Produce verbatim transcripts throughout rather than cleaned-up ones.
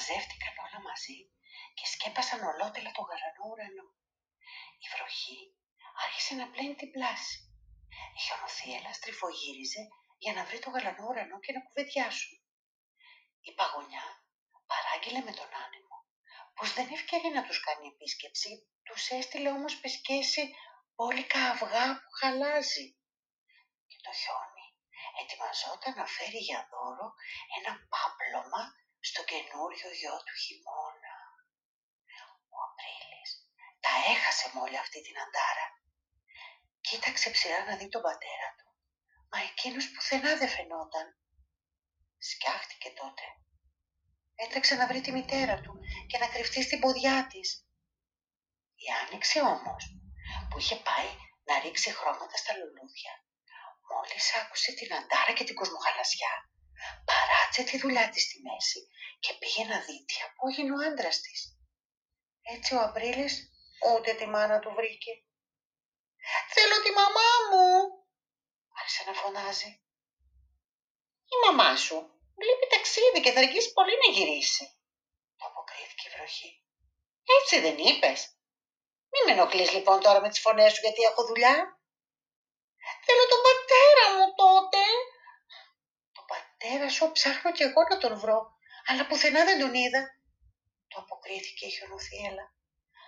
μαζεύτηκαν όλα μαζί και σκέπασαν ολότελα το γαλανό ουρανό. Η βροχή άρχισε να πλένει την πλάση. Η χιονοθύελλα στριφογύριζε για να βρει το γαλανό ουρανό και να κουβεντιάσουν. Η παγωνιά παράγγειλε με τον άνεμο πως δεν ευκαιρεί να τους κάνει επίσκεψη, τους έστειλε όμως πεσκέσει μπόλικα αυγά που χαλάζει. Και το χιόνι ετοιμαζόταν να φέρει για δώρο ένα πάπλωμα στο καινούριο γιο του χειμώνα. Ο Απρίλης τα έχασε με όλη αυτή την αντάρα. Κοίταξε ψηλά να δει τον πατέρα του, μα εκείνος πουθενά δεν φαινόταν. Σκιάχτηκε τότε. Έτρεξε να βρει τη μητέρα του και να κρυφτεί στην ποδιά της. Η Άνοιξη όμως, που είχε πάει να ρίξει χρώματα στα λουλούδια, μόλις άκουσε την αντάρα και την κοσμοχαλασιά, παράτησε τη δουλειά της στη μέση και πήγε να δει τι απόγινε ο άντρας της. Έτσι ο Απρίλης ούτε τη μάνα του βρήκε. «Θέλω τη μαμά μου», άρχισε να φωνάζει. «Η μαμά σου βλέπει ταξίδι και θα αργήσει πολύ να γυρίσει», το αποκρίθηκε η βροχή. «Έτσι δεν είπες? Μη με ενοχλείς λοιπόν τώρα με τις φωνές σου γιατί έχω δουλειά». «Θέλω τον πατέρα μου τότε». «Το πατέρα σου ψάχνω κι εγώ να τον βρω, αλλά πουθενά δεν τον είδα», το αποκρίθηκε η χιονοθύελλα.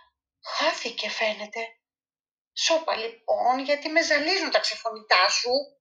«Χάθηκε φαίνεται». «Σώπα λοιπόν γιατί με ζαλίζουν τα ξεφωνητά σου»,